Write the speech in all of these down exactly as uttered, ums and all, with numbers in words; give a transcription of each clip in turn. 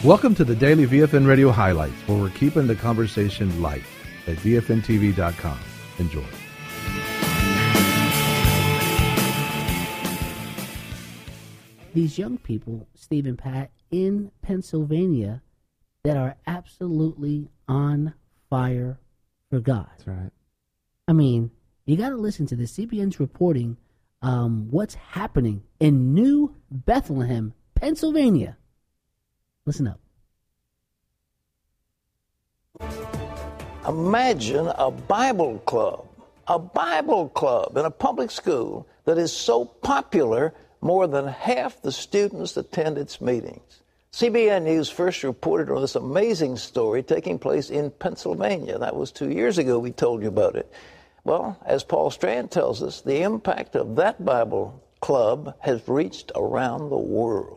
Welcome to the Daily V F N Radio Highlights, where we're keeping the conversation light at V F N T V dot com. Enjoy. These young people, Steve and Pat, in Pennsylvania that are absolutely on fire for God. That's right. I mean, you got to listen to this. C B N's reporting um, what's happening in New Bethlehem, Pennsylvania. Listen up. Imagine a Bible club, a Bible club in a public school that is so popular, more than half the students attend its meetings. C B N News first reported on this amazing story taking place in Pennsylvania. That was two years ago we told you about it. Well, as Paul Strand tells us, the impact of that Bible club has reached around the world.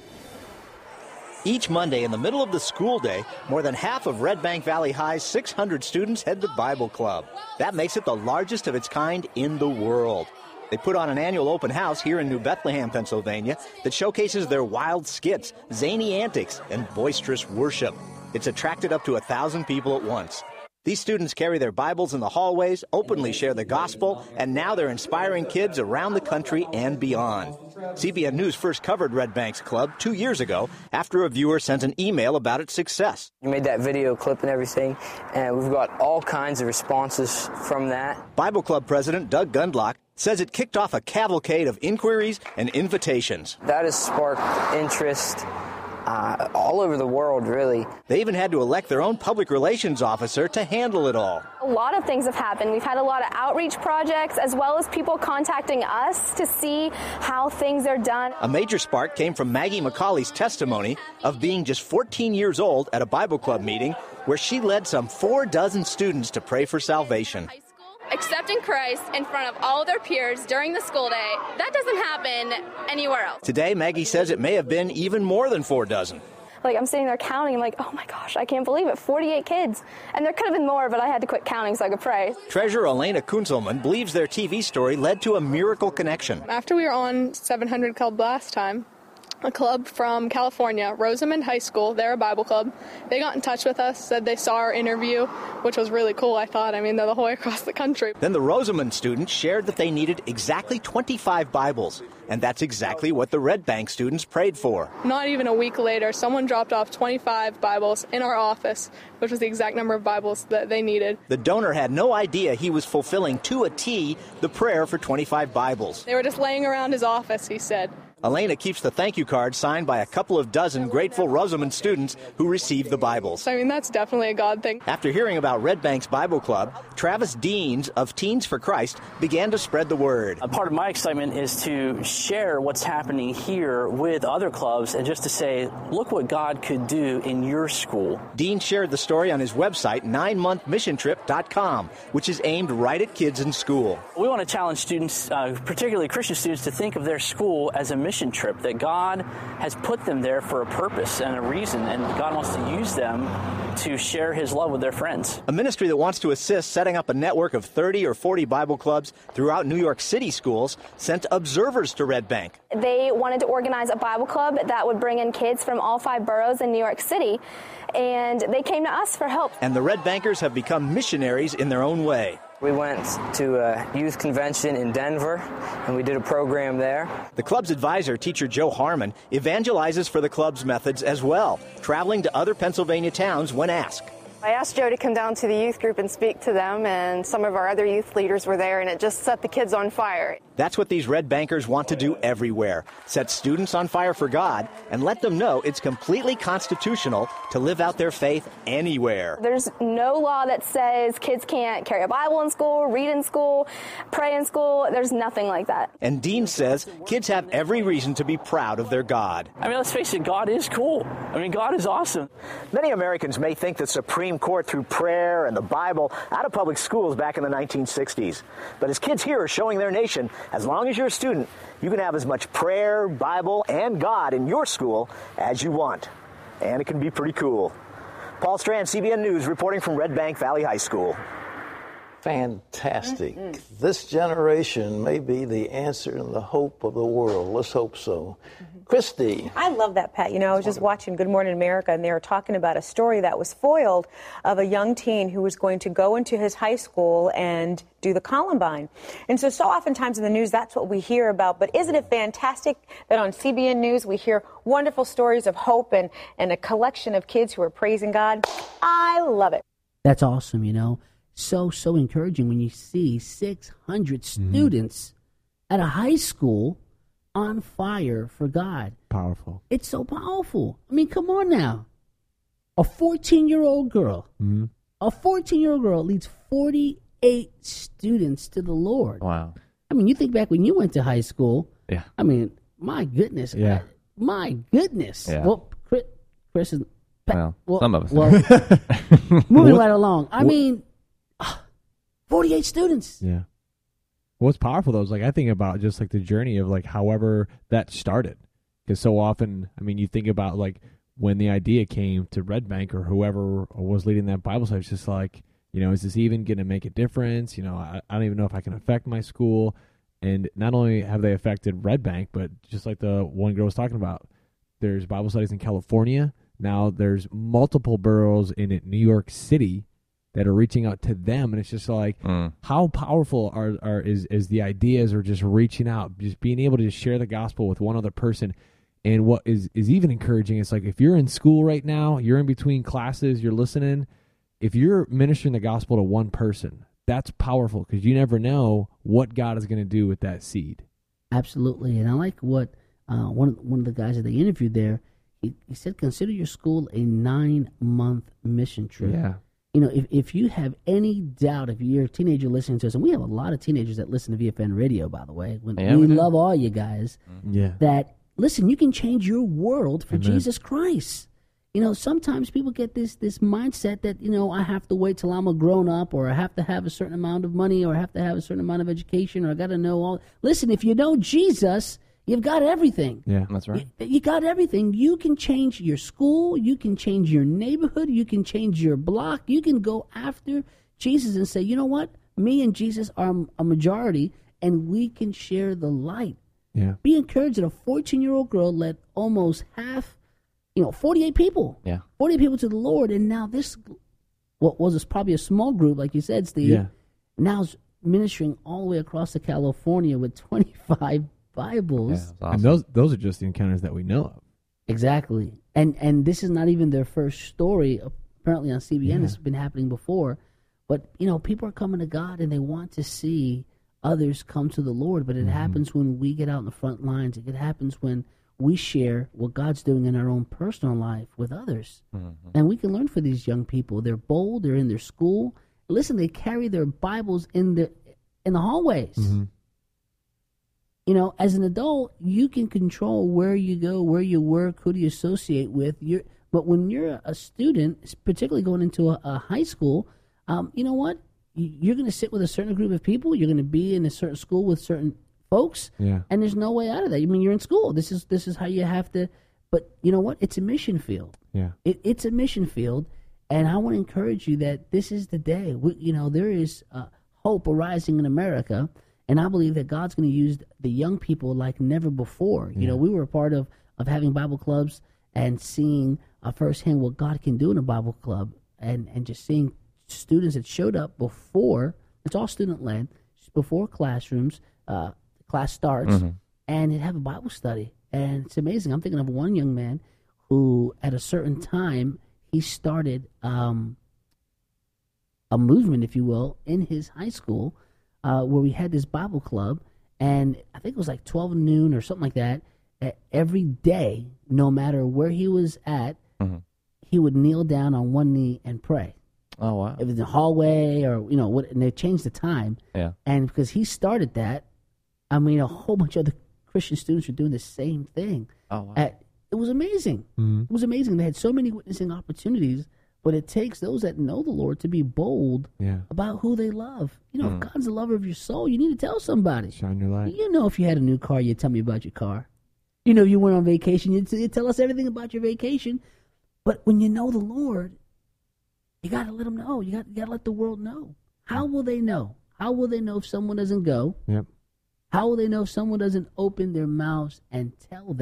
Each Monday in the middle of the school day, more than half of Red Bank Valley High's six hundred students head to Bible Club. That makes it the largest of its kind in the world. They put on an annual open house here in New Bethlehem, Pennsylvania, that showcases their wild skits, zany antics, and boisterous worship. It's attracted up to a thousand people at once. These students carry their Bibles in the hallways, openly share the gospel, and now they're inspiring kids around the country and beyond. C B N News first covered Red Bank's club two years ago after a viewer sent an email about its success. We made that video clip and everything, and we've got all kinds of responses from that. Bible Club President Doug Gundlach says it kicked off a cavalcade of inquiries and invitations. That has sparked interest uh, all over the world, really. They even had to elect their own public relations officer to handle it all. A lot of things have happened. We've had a lot of outreach projects, as well as people contacting us to see how things are done. A major spark came from Maggie McCauley's testimony of being just fourteen years old at a Bible Club meeting where she led some four dozen students to pray for salvation. Accepting Christ in front of all their peers during the school day, that doesn't happen anywhere else. Today, Maggie says it may have been even more than four dozen. Like, I'm sitting there counting, I'm like, oh my gosh, I can't believe it, forty-eight kids. And there could have been more, but I had to quit counting so I could pray. Treasurer Elena Kunzelman believes their T V story led to a miracle connection. After we were on seven hundred Club last time, a club from California, Rosamond High School, they're a Bible club. They got in touch with us, said they saw our interview, which was really cool, I thought. I mean, they're the whole way across the country. Then the Rosamond students shared that they needed exactly twenty-five Bibles, and that's exactly what the Red Bank students prayed for. Not even a week later, someone dropped off twenty-five Bibles in our office, which was the exact number of Bibles that they needed. The donor had no idea he was fulfilling to a T the prayer for twenty-five Bibles. They were just laying around his office, he said. Elena keeps the thank you card signed by a couple of dozen grateful Rosamond students who received the Bibles. I mean, that's definitely a God thing. After hearing about Red Bank's Bible Club, Travis Deans of Teens for Christ began to spread the word. A part of my excitement is to share what's happening here with other clubs and just to say, look what God could do in your school. Dean shared the story on his website, nine month mission trip dot com, which is aimed right at kids in school. We want to challenge students, uh, particularly Christian students, to think of their school as a mission trip, that God has put them there for a purpose and a reason, and God wants to use them to share his love with their friends. A ministry that wants to assist setting up a network of thirty or forty Bible clubs throughout New York City schools sent observers to Red Bank. They wanted to organize a Bible club that would bring in kids from all five boroughs in New York City, and they came to us for help. And the Red Bankers have become missionaries in their own way. We went to a youth convention in Denver, and we did a program there. The club's advisor, teacher Joe Harmon, evangelizes for the club's methods as well, traveling to other Pennsylvania towns when asked. I asked Joe to come down to the youth group and speak to them, and some of our other youth leaders were there, and it just set the kids on fire. That's what these Red Bankers want to do everywhere, set students on fire for God and let them know it's completely constitutional to live out their faith anywhere. There's no law that says kids can't carry a Bible in school, read in school, pray in school. There's nothing like that. And Dean says kids have every reason to be proud of their God. I mean, let's face it, God is cool. I mean, God is awesome. Many Americans may think the Supreme Court threw prayer and the Bible out of public schools back in the nineteen sixties. But as kids here are showing their nation, as long as you're a student, you can have as much prayer, Bible, and God in your school as you want. And it can be pretty cool. Paul Strand, C B N News, reporting from Red Bank Valley High School. Fantastic. Mm-hmm. This generation may be the answer and the hope of the world. Let's hope so. Mm-hmm. Christy. I love that, Pat. You know, I was just watching Good Morning America, and they were talking about a story that was foiled of a young teen who was going to go into his high school and do the Columbine. And so, so oftentimes in the news, that's what we hear about. But isn't it fantastic that on C B N News we hear wonderful stories of hope and, and a collection of kids who are praising God? I love it. That's awesome, you know. So, so encouraging when you see six hundred Mm-hmm. students at a high school on fire for God. Powerful. It's so powerful. I mean, come on now. A fourteen-year-old girl, Mm-hmm. a fourteen-year-old girl leads forty-eight students to the Lord. Wow. I mean, you think back when you went to high school. Yeah. I mean, my goodness. Yeah. I- my goodness. Yeah. Well, Chris, Chris is... Well, well, some of us. Well, moving What- right along. I what- mean, forty-eight students. Yeah. What's powerful though is like I think about just like the journey of like however that started, because so often I mean you think about like when the idea came to Red Bank or whoever was leading that Bible study, it's just like, you know, is this even going to make a difference? You know, I, I don't even know if I can affect my school. And not only have they affected Red Bank, but just like the one girl was talking about, there's Bible studies in California. Now there's multiple boroughs in New York City that are reaching out to them, and it's just like Mm. how powerful are, are is is the ideas or just reaching out, just being able to share the gospel with one other person. And what is is even encouraging is like if you're in school right now, you're in between classes, you're listening. If you're ministering the gospel to one person, that's powerful because you never know what God is going to do with that seed. Absolutely, and I like what uh, one of, one of the guys that they interviewed there. He, he said, "Consider your school a nine-month mission trip." Yeah. You know, if if you have any doubt, if you're a teenager listening to us, and we have a lot of teenagers that listen to V F N Radio, by the way. When, Yeah, we we do. love all you guys. Yeah. That listen, you can change your world for Amen. Jesus Christ. You know, sometimes people get this this mindset that, you know, I have to wait till I'm a grown up, or I have to have a certain amount of money, or I have to have a certain amount of education, or I got to know all. Listen, if you know Jesus, you've got everything. Yeah, that's right. You, you got everything. You can change your school. You can change your neighborhood. You can change your block. You can go after Jesus and say, you know what? Me and Jesus are a majority, and we can share the light. Yeah. Be encouraged that a fourteen-year-old girl led almost half, you know, forty-eight people. Yeah. forty-eight people to the Lord. And now this, what was this, probably a small group, like you said, Steve, Yeah. now is ministering all the way across to California with twenty-five Bibles. And those those are just the encounters that we know of. Exactly. And and this is not even their first story. Apparently on C B N, Yeah. it's been happening before. But, you know, people are coming to God and they want to see others come to the Lord. But it Mm-hmm. happens when we get out in the front lines. It happens when we share what God's doing in our own personal life with others. Mm-hmm. And we can learn from these young people. They're bold. They're in their school. Listen, they carry their Bibles in the, in the hallways. Mm-hmm. You know, as an adult, you can control where you go, where you work, who do you associate with. You're, but when you're a student, particularly going into a, a high school, um, you know what? You- You're going to sit with a certain group of people. You're going to be in a certain school with certain folks, Yeah. and there's no way out of that. I mean, you're in school. This is this is how you have to. But you know what? It's a mission field. Yeah. It, it's a mission field, and I want to encourage you that this is the day. We, you know, there is uh, hope arising in America, and I believe that God's going to use the young people like never before. You Yeah. know, we were a part of, of having Bible clubs and seeing uh, firsthand what God can do in a Bible club, and, and just seeing students that showed up before, it's all student-led, before classrooms, uh, class starts, Mhm. and they'd have a Bible study. And it's amazing. I'm thinking of one young man who, at a certain time, he started um, a movement, if you will, in his high school uh, where we had this Bible club. And I think it was like twelve noon or something like that. Uh, every day, no matter where he was at, Mhm. he would kneel down on one knee and pray. Oh, wow. If it was in the hallway or, you know, what, and they changed the time. Yeah. And because he started that, I mean, a whole bunch of other Christian students were doing the same thing. Oh, wow. At, it was amazing. Mhm. It was amazing. They had so many witnessing opportunities, but it takes those that know the Lord to be bold Yeah. about who they love. You know, Mm. if God's the lover of your soul, you need to tell somebody. Shine your light. You know, if you had a new car, you'd tell me about your car. You know, if you went on vacation, you'd, you'd tell us everything about your vacation. But when you know the Lord, you got to let them know. You got, you got to let the world know. How will they know? How will they know if someone doesn't go? Yep. How will they know if someone doesn't open their mouths and tell them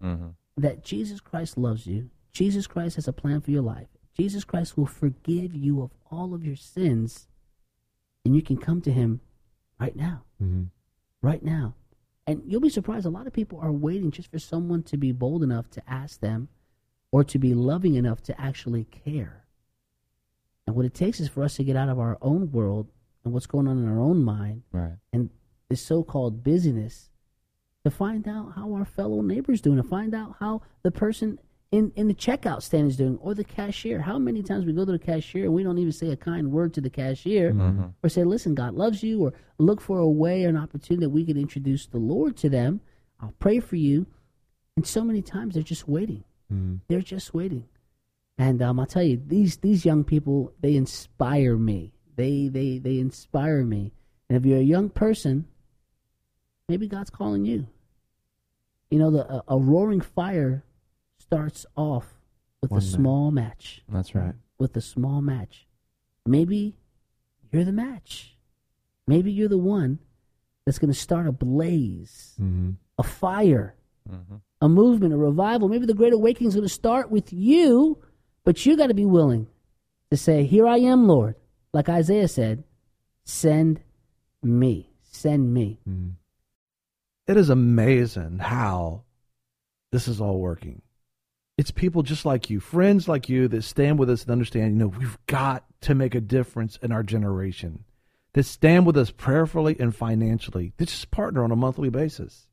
Mm-hmm. that Jesus Christ loves you. Jesus Christ has a plan for your life. Jesus Christ will forgive you of all of your sins, and you can come to him right now. Mm-hmm. Right now. And you'll be surprised, a lot of people are waiting just for someone to be bold enough to ask them or to be loving enough to actually care. And what it takes is for us to get out of our own world and what's going on in our own mind right. and this so-called busyness to find out how our fellow neighbor's doing, to find out how the person in, in the checkout stand is doing, or the cashier. How many times we go to the cashier and we don't even say a kind word to the cashier, mm-hmm. or say, listen, God loves you, or look for a way or an opportunity that we can introduce the Lord to them. I'll pray for you. And so many times they're just waiting. Mm-hmm. They're just waiting. And um, I'll tell you, these these young people, they inspire me. They, they, they inspire me. And if you're a young person, maybe God's calling you. You know, the a, a roaring fire starts off with One a small match. That's right. With a small match. Maybe you're the match. Maybe you're the one that's going to start a blaze, mm-hmm. a fire, mm-hmm. a movement, a revival. Maybe the Great Awakening is going to start with you, but you got to be willing to say, here I am, Lord. Like Isaiah said, send me. Send me. Mm-hmm. It is amazing how this is all working. It's people just like you, friends like you, that stand with us and understand, you know, we've got to make a difference in our generation, that stand with us prayerfully and financially, that just partner on a monthly basis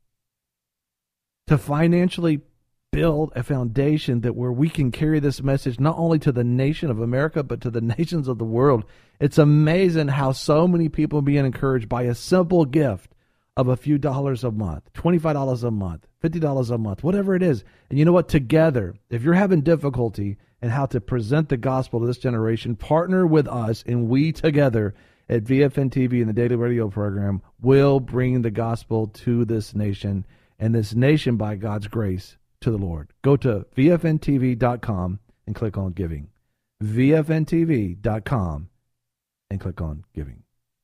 to financially build a foundation that where we can carry this message not only to the nation of America, but to the nations of the world. It's amazing how so many people are being encouraged by a simple gift of a few dollars a month, twenty-five dollars a month, fifty dollars a month, whatever it is. And you know what? Together, if you're having difficulty in how to present the gospel to this generation, partner with us, and we together at V F N T V and the Daily Radio program will bring the gospel to this nation, and this nation, by God's grace, to the Lord. Go to V F N T V dot com and click on giving. V F N T V dot com and click on giving.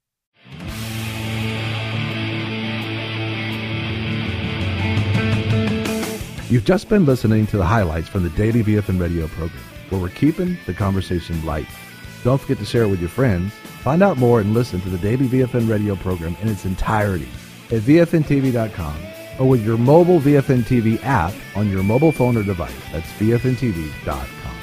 You've just been listening to the highlights from the Daily V F N Radio program, where we're keeping the conversation light. Don't forget to share it with your friends. Find out more and listen to the Daily V F N Radio program in its entirety at V F N T V dot com or with your mobile V F N T V app on your mobile phone or device. That's V F N T V dot com.